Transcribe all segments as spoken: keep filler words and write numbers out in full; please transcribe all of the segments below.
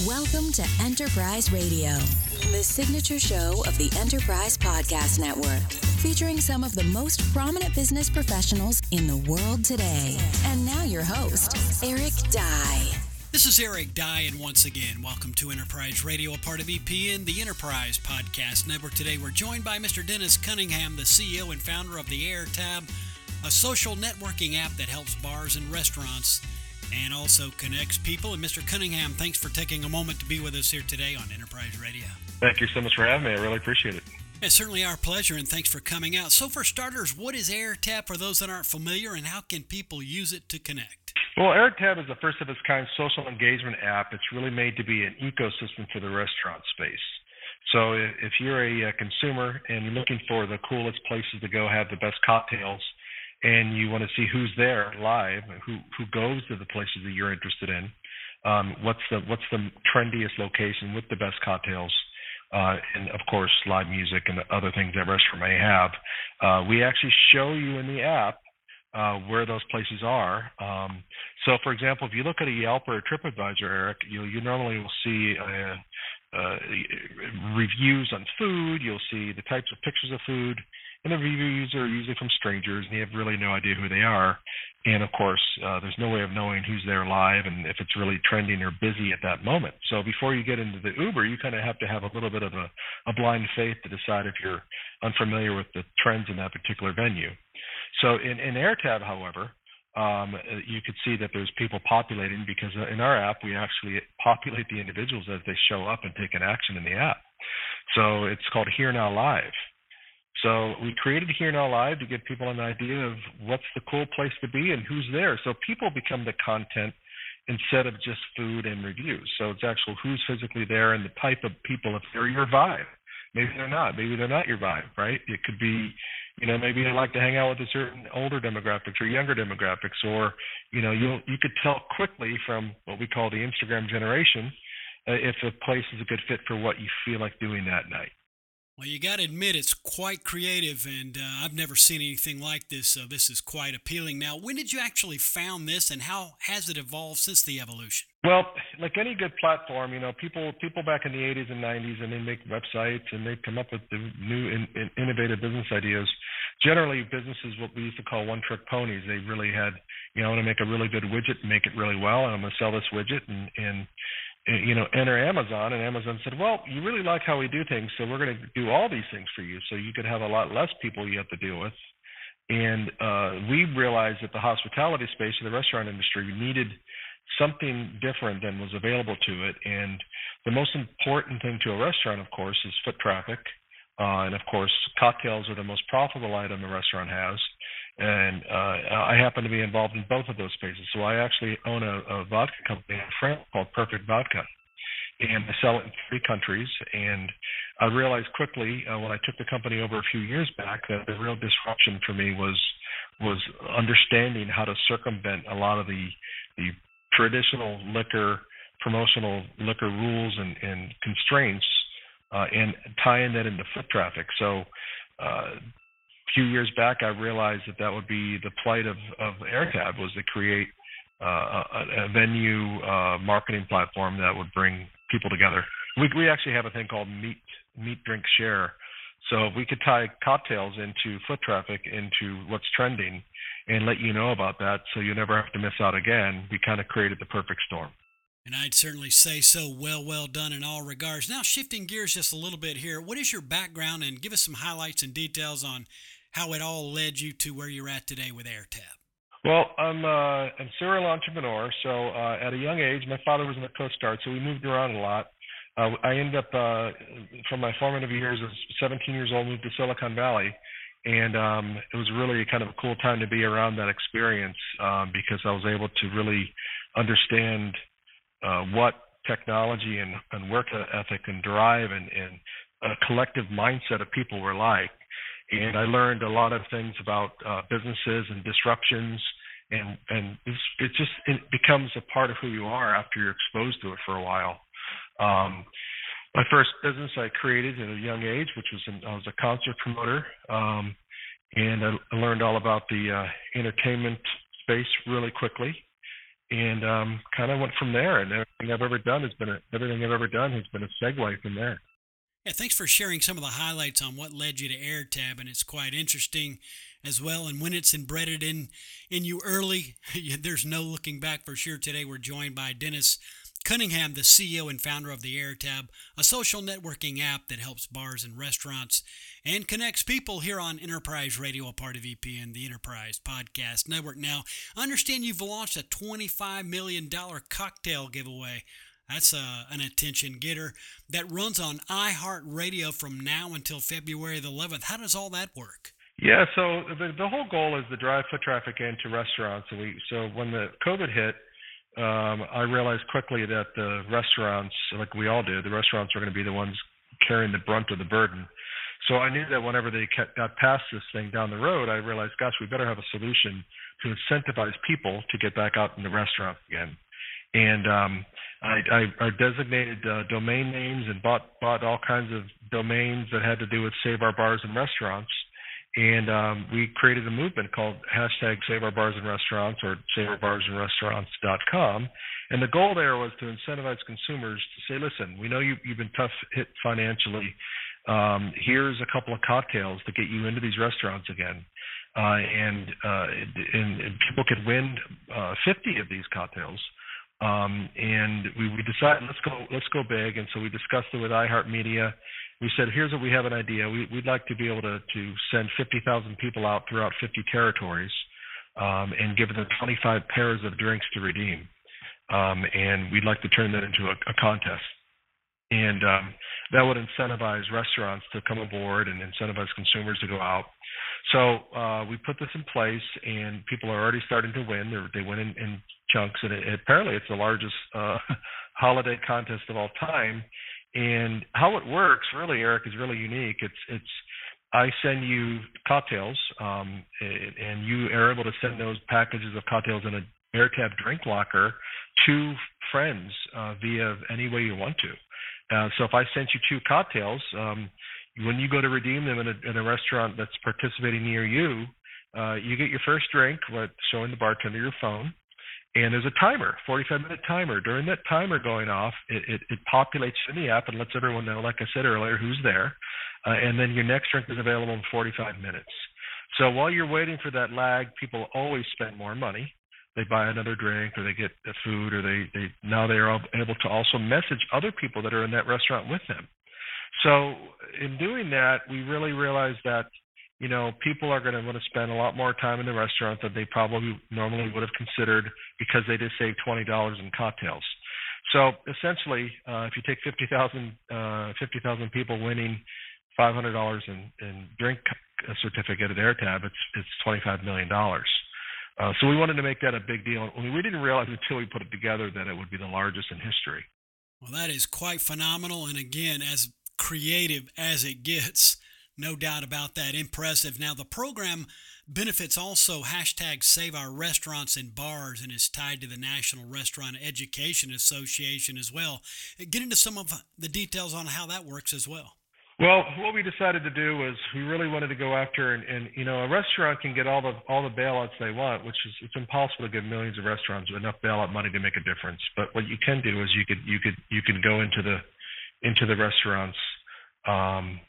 Welcome to Enterprise Radio, the signature show of the Enterprise Podcast Network, featuring some of the most prominent business professionals in the world today. And now your host, Eric Dye. This is Eric Dye, and once again, welcome to Enterprise Radio, a part of E P N, the Enterprise Podcast Network. Today, we're joined by Mister Dennis Cunningham, the C E O and founder of the AirTab, a social networking app that helps bars and restaurants and also connects people. And Mister Cunningham, thanks for taking a moment to be with us here today on Enterprise Radio. Thank you so much for having me. I really appreciate it. It's certainly our pleasure, and thanks for coming out. So for starters, what is AirTab for those that aren't familiar, and how can people use it to connect? Well, AirTab is the first of its kind social engagement app. It's really made to be an ecosystem for the restaurant space. So if you're a consumer and you're looking for the coolest places to go have the best cocktails, and you want to see who's there live, who who goes to the places that you're interested in, um, what's the what's the trendiest location with the best cocktails, uh, and of course live music and other things that restaurant may have. Uh, we actually show you in the app uh, where those places are. Um, so, for example, if you look at a Yelp or a TripAdvisor, Eric, you you normally will see uh, uh, reviews on food. You'll see the types of pictures of food. And the reviews are usually from strangers, and you have really no idea who they are. And, of course, uh, there's no way of knowing who's there live and if it's really trending or busy at that moment. So before you get into the Uber, you kind of have to have a little bit of a, a blind faith to decide if you're unfamiliar with the trends in that particular venue. So in, in AirTab, however, um, you could see that there's people populating because in our app, we actually populate the individuals as they show up and take an action in the app. So it's called Here Now Live. So we created Here Now Live to give people an idea of what's the cool place to be and who's there. So people become the content instead of just food and reviews. So it's actual who's physically there and the type of people, if they're your vibe. Maybe they're not. Maybe they're not your vibe, right? It could be, you know, maybe they like to hang out with a certain older demographics or younger demographics, or, you know, you you could tell quickly from what we call the Instagram generation uh, if a place is a good fit for what you feel like doing that night. Well, you got to admit it's quite creative, and uh, I've never seen anything like this, so this is quite appealing. Now, when did you actually found this, and how has it evolved since the evolution? Well, like any good platform, you know, people people back in the eighties and nineties, and they make websites, and they come up with the new in, in innovative business ideas. Generally, businesses, what we used to call one-trick ponies, they really had, you know, I want to make a really good widget and make it really well, and I'm going to sell this widget, and, and you know, enter Amazon, and Amazon said, well, you really like how we do things, so we're going to do all these things for you, so you could have a lot less people you have to deal with. And uh, we realized that the hospitality space of the restaurant industry needed something different than was available to it. And the most important thing to a restaurant, of course, is foot traffic. Uh, and, of course, cocktails are the most profitable item a restaurant has. And uh, I happen to be involved in both of those spaces. So I actually own a, a vodka company in France called Perfect Vodka. And I sell it in three countries. And I realized quickly uh, when I took the company over a few years back that the real disruption for me was was understanding how to circumvent a lot of the, the traditional liquor, promotional liquor rules and, and constraints uh, and tying that into foot traffic. So uh, a few years back, I realized that that would be the plight of, of AirTab, was to create uh, a, a venue uh, marketing platform that would bring people together. We, we actually have a thing called Meet, Meet, Drink, Share. So if we could tie cocktails into foot traffic, into what's trending, and let you know about that so you never have to miss out again, we kind of created the perfect storm. And I'd certainly say so. Well, well done in all regards. Now, shifting gears just a little bit here, what is your background, and give us some highlights and details on how it all led you to where you're at today with AirTab. Well, I'm, uh, I'm a serial entrepreneur. So uh, at a young age, my father was in the Coast Guard, so we moved around a lot. Uh, I ended up, uh, from my formative years, as seventeen years old, moved to Silicon Valley. And um, it was really kind of a cool time to be around that experience um, because I was able to really understand uh, what technology and, and work ethic and drive and, and a collective mindset of people were like. And I learned a lot of things about uh, businesses and disruptions, and, and it's, it just it becomes a part of who you are after you're exposed to it for a while. Um, my first business I created at a young age, which was in, I was a concert promoter, um, and I, I learned all about the uh, entertainment space really quickly. and um, kind of went from there. And everything I've ever done has been a, everything I've ever done has been a segue from there. Yeah, thanks for sharing some of the highlights on what led you to AirTab, and it's quite interesting as well. And when it's embedded in in you early, there's no looking back for sure. Today we're joined by Dennis Cunningham, the C E O and founder of the AirTab, a social networking app that helps bars and restaurants and connects people here on Enterprise Radio, a part of E P N, the Enterprise Podcast Network. Now, I understand you've launched a twenty-five million dollars cocktail giveaway. That's uh, an attention getter that runs on iHeartRadio from now until February the eleventh. How does all that work? Yeah, so the, the whole goal is to drive foot traffic into restaurants. So, we, so when the COVID hit, um, I realized quickly that the restaurants, like we all did, the restaurants are going to be the ones carrying the brunt of the burden. So I knew that whenever they got past this thing down the road, I realized, gosh, we better have a solution to incentivize people to get back out in the restaurant again. And um, I, I, I designated uh, domain names and bought bought all kinds of domains that had to do with Save Our Bars and Restaurants. And um, we created a movement called hashtag Save Our Bars and Restaurants, or save our bars and restaurants dot com. And the goal there was to incentivize consumers to say, listen, we know you, you've been tough hit financially. Um, here's a couple of cocktails to get you into these restaurants again. Uh, and, uh, and, and people could win uh, fifty of these cocktails. Um, and we, we decided let's go let's go big, and so we discussed it with iHeartMedia. We said, here's what we have an idea. We, we'd like to be able to, to send fifty thousand people out throughout fifty territories, um, and give them twenty-five pairs of drinks to redeem. Um, and we'd like to turn that into a, a contest. And um, that would incentivize restaurants to come aboard and incentivize consumers to go out. So uh, we put this in place, and people are already starting to win. They're, they win in, in chunks, and it, apparently it's the largest uh, holiday contest of all time. And how it works, really, Eric, is really unique. It's it's I send you cocktails, um, and you are able to send those packages of cocktails in an AirTab drink locker to friends uh, via any way you want to. Uh, so if I sent you two cocktails, um, when you go to redeem them in a, in a restaurant that's participating near you, uh, you get your first drink, with showing the bartender your phone, and there's a timer, forty-five minute timer. During that timer going off, it, it, it populates in the app and lets everyone know, like I said earlier, who's there, uh, and then your next drink is available in forty-five minutes. So while you're waiting for that lag, people always spend more money. They buy another drink, or they get the food, or they, they now they are able to also message other people that are in that restaurant with them. So in doing that, we really realized that, you know, people are going to want to spend a lot more time in the restaurant than they probably normally would have considered, because they just saved twenty dollars in cocktails. So essentially, uh, if you take fifty thousand uh, fifty thousand people winning five hundred dollars in, in drink certificate at AirTab, it's it's twenty-five million dollars. Uh, so we wanted to make that a big deal. I mean, we didn't realize until we put it together that it would be the largest in history. Well, that is quite phenomenal. And again, as creative as it gets, no doubt about that. Impressive. Now, the program benefits also hashtag Save Our Restaurants and Bars, and is tied to the National Restaurant Education Association as well. Get into some of the details on how that works as well. Well, what we decided to do was we really wanted to go after, and, and you know, a restaurant can get all the all the bailouts they want, which is it's impossible to give millions of restaurants enough bailout money to make a difference. But what you can do is you could you could you could go into the into the restaurants, um,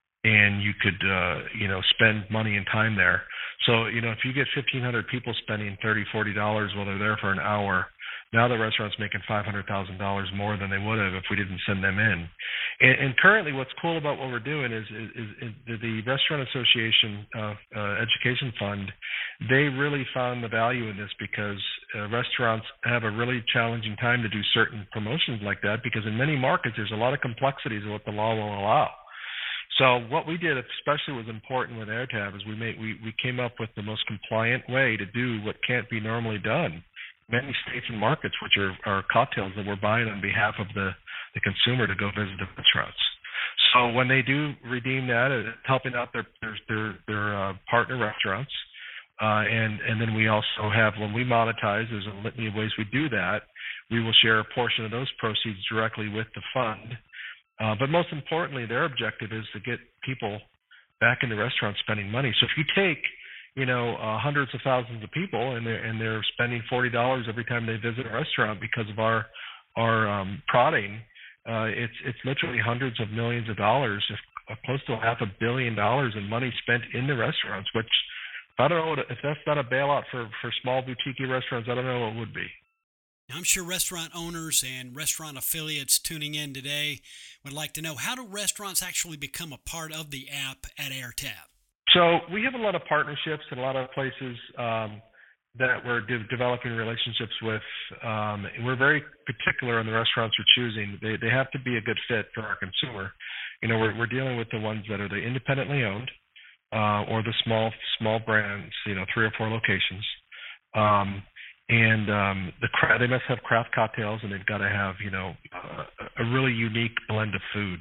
and you could uh, you know spend money and time there. So you know if you get fifteen hundred people spending thirty, forty dollars while they're there for an hour, now the restaurant's making five hundred thousand dollars more than they would have if we didn't send them in. And, and currently what's cool about what we're doing is, is, is, is the Restaurant Association uh, uh, Education Fund, they really found the value in this, because uh, restaurants have a really challenging time to do certain promotions like that, because in many markets there's a lot of complexities of what the law will allow. So what we did, especially was important with AirTab, is we made we, we came up with the most compliant way to do what can't be normally done. Many states and markets, which are, are cocktails that we're buying on behalf of the, the consumer to go visit the restaurants. So when they do redeem that, it's helping out their their their, their uh, partner restaurants, uh, and and then we also have, when we monetize, there's a litany of ways we do that. We will share a portion of those proceeds directly with the fund. Uh, but most importantly, their objective is to get people back in the restaurant spending money. So if you take you know, uh, hundreds of thousands of people, and they're and they're spending forty dollars every time they visit a restaurant because of our our um, prodding. Uh, it's it's literally hundreds of millions of dollars, if, uh, close to a half a billion dollars in money spent in the restaurants. Which, I don't know what, if that's not a bailout for for small boutique restaurants. I don't know what would be. I'm sure restaurant owners and restaurant affiliates tuning in today would like to know, how do restaurants actually become a part of the app at AirTab? So we have a lot of partnerships and a lot of places um, that we're de- developing relationships with. Um, we're very particular on the restaurants we're choosing. They they have to be a good fit for our consumer. You know, we're we're dealing with the ones that are the independently owned uh, or the small small brands. You know, three or four locations. Um, And um, the cra- they must have craft cocktails, and they've got to have, you know, uh, a really unique blend of food.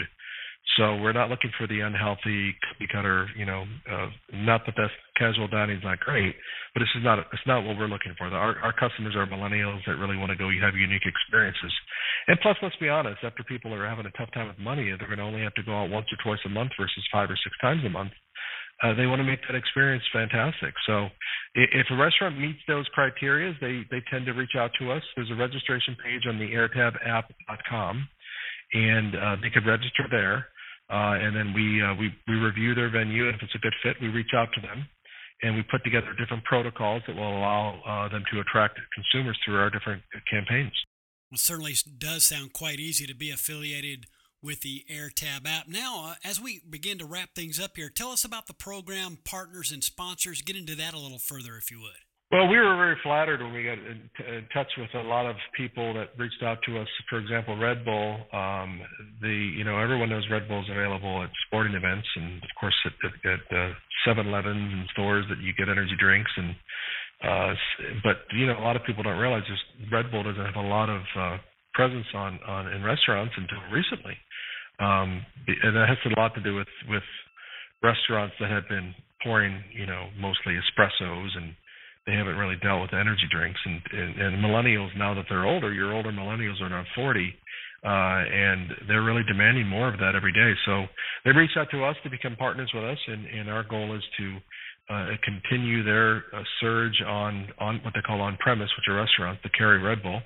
So we're not looking for the unhealthy cookie cutter, you know. Uh, not that that's casual dining is not great, but this is not it's not what we're looking for. Our our customers are millennials that really want to go have unique experiences. And plus, let's be honest, after people are having a tough time with money, they're going to only have to go out once or twice a month versus five or six times a month. Uh, they want to make that experience fantastic. So if a restaurant meets those criteria, they, they tend to reach out to us. There's a registration page on the airtab app dot com, and uh, they could register there. Uh, and then we, uh, we we review their venue, and if it's a good fit, we reach out to them. And we put together different protocols that will allow uh, them to attract consumers through our different campaigns. Well, it certainly does sound quite easy to be affiliated with the AirTab app. Now, uh, as we begin to wrap things up here, tell us about the program, partners, and sponsors. Get into that a little further, if you would. Well, we were very flattered when we got in, t- in touch with a lot of people that reached out to us. For example, Red Bull. Um, the you know everyone knows Red Bull is available at sporting events, and of course at, at, at uh, seven elevens and stores that you get energy drinks. And uh, but you know a lot of people don't realize this. Red Bull doesn't have a lot of uh, presence on, on in restaurants until recently. Um, and that has a lot to do with, with restaurants that have been pouring, you know, mostly espressos, and they haven't really dealt with energy drinks. And, and, and millennials, now that they're older, your older millennials are now forty, uh, and they're really demanding more of that every day. So they reached out to us to become partners with us, and, and our goal is to uh, continue their uh, surge on, on what they call on-premise, which are restaurants that carry Red Bull.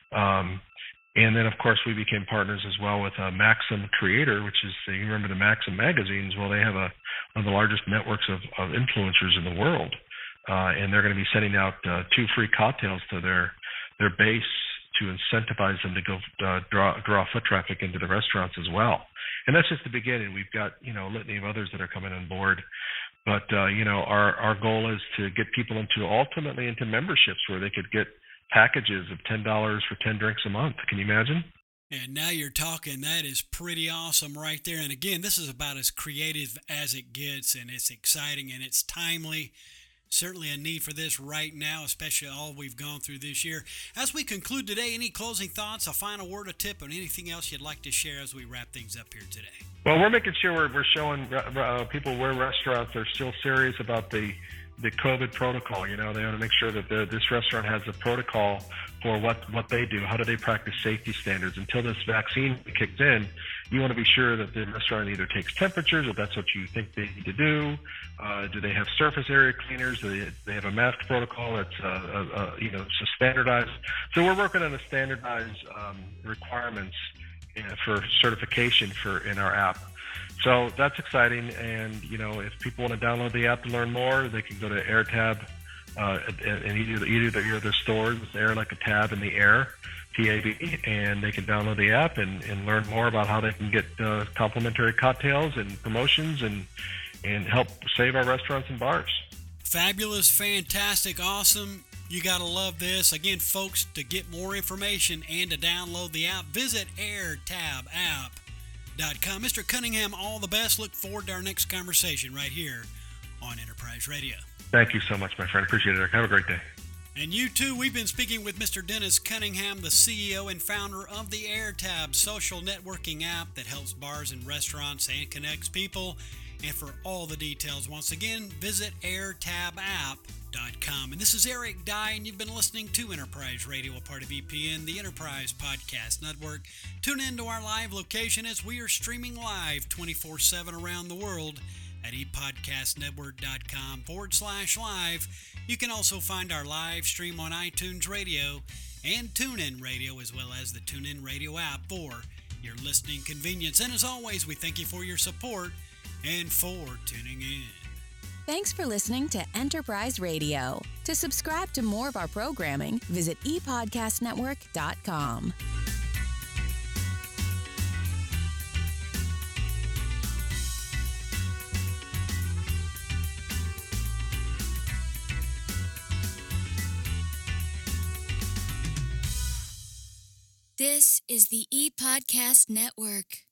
Um, And then, of course, we became partners as well with uh, Maxim Creator, which is, you remember the Maxim magazines? Well, they have a, one of the largest networks of, of influencers in the world. Uh, and they're going to be sending out uh, two free cocktails to their their base to incentivize them to go uh, draw draw foot traffic into the restaurants as well. And that's just the beginning. We've got, you know, a litany of others that are coming on board. But, uh, you know, our, our goal is to get people into ultimately into memberships where they could get packages of ten dollars for ten drinks a month. Can you imagine? And now you're talking. That is pretty awesome right there. And again, this is about as creative as it gets, and it's exciting and it's timely. Certainly a need for this right now, especially all we've gone through this year. As we conclude today, any closing thoughts, a final word, a tip, or anything else you'd like to share as we wrap things up here today? Well, we're making sure we're, we're showing uh, people where restaurants are still serious about the the COVID protocol. You know, they want to make sure that the, this restaurant has a protocol for what, what they do. How do they practice safety standards? Until this vaccine kicks in, you want to be sure that the restaurant either takes temperatures, if that's what you think they need to do. Uh, do they have surface area cleaners? Do they, they have a mask protocol that's, uh, uh, uh, you know, so standardized? So we're working on the standardized um, requirements uh, for certification for in our app. So that's exciting, and you know, if people want to download the app to learn more, they can go to AirTab uh, and either either either their stores, it's Air like a tab in the air, T A B, and they can download the app and, and learn more about how they can get uh, complimentary cocktails and promotions and and help save our restaurants and bars. Fabulous, fantastic, awesome. You got to love this. Again, folks, to get more information and to download the app, visit AirTab app dot com. Mister Cunningham, all the best. Look forward to our next conversation right here on Enterprise Radio. Thank you so much, my friend. Appreciate it. Have a great day. And you too. We've been speaking with Mister Dennis Cunningham, the C E O and founder of the AirTab social networking app that helps bars and restaurants and connects people. And for all the details, once again, visit AirTab app dot com. And this is Eric Dye, and you've been listening to Enterprise Radio, a part of E P N, the Enterprise Podcast Network. Tune in to our live location as we are streaming live twenty-four seven around the world at epodcastnetwork.com forward slash live. You can also find our live stream on iTunes Radio and TuneIn Radio, as well as the TuneIn Radio app for your listening convenience. And as always, we thank you for your support and for tuning in. Thanks for listening to Enterprise Radio. To subscribe to more of our programming, visit e podcast network dot com. This is the ePodcast Network.